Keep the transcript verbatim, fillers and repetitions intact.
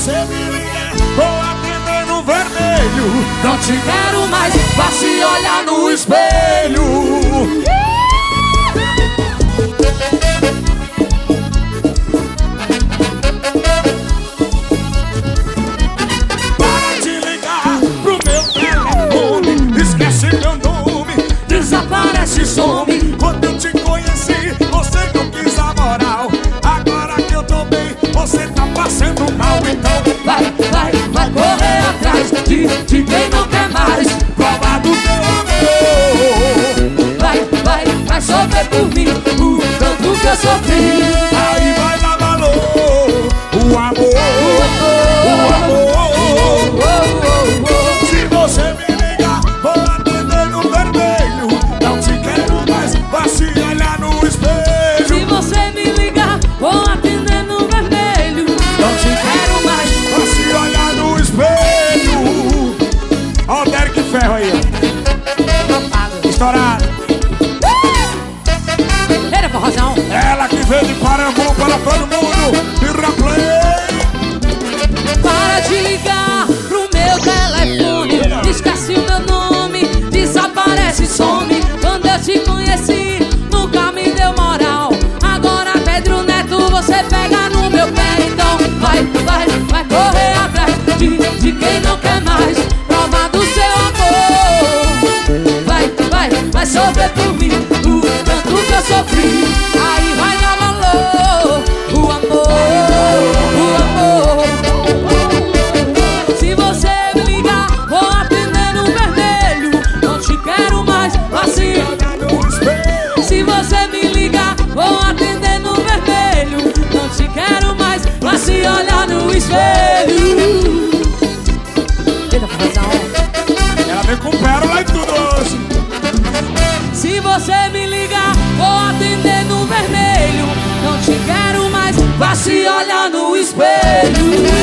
você me ligar, vou atender no vermelho. Não te quero mais, vá se olhar no espelho. Para de ligar pro meu telefone, esquece meu nome, Desaparece e some. quando eu te conheci, você não quis a moral. Agora que eu tô bem, você tá passando mal. Então Vai, vai, vai correr atrás de, de quem não quer mais. prova do teu amor. Vai, vai, vai sofrer por mim o tanto que eu sofri. Aí vai dar valor, o amor, o amor. Oh, oh, oh. Se você me ligar, vou atender no vermelho. Não te quero mais, vá se olhar no Se espelho. você me ligar, vou atender no vermelho. Não te quero mais. Vá se olhar no espelho. Ó o Derek Ferro aí, ó. Estourado. Era forrozão. Ela que veio de Parambu para todo mundo. Vira play. Para de ligar pro meu telefone, esquece o meu nome, desaparece e some. Quando eu te conheci, nunca me deu moral. Agora Pedro Neto, você pega no meu pé. Então vai, vai, vai correr atrás de, de quem não quer mais. Prova do seu amor. Vai, vai, vai sofrer por mim o tanto que eu sofri. Aí vai dar valor, o amor, o amor. Se você me ligar, vou atender no vermelho. Não te quero mais, assim. No espelho. Se você me ligar, vou atender no vermelho. Não te quero mais, vá se olhar no espelho. Eita, forrozão. Ela vem com pérola e tudo hoje. Se você me ligar, vou atender no vermelho. Não te quero mais, vá se olhar no espelho.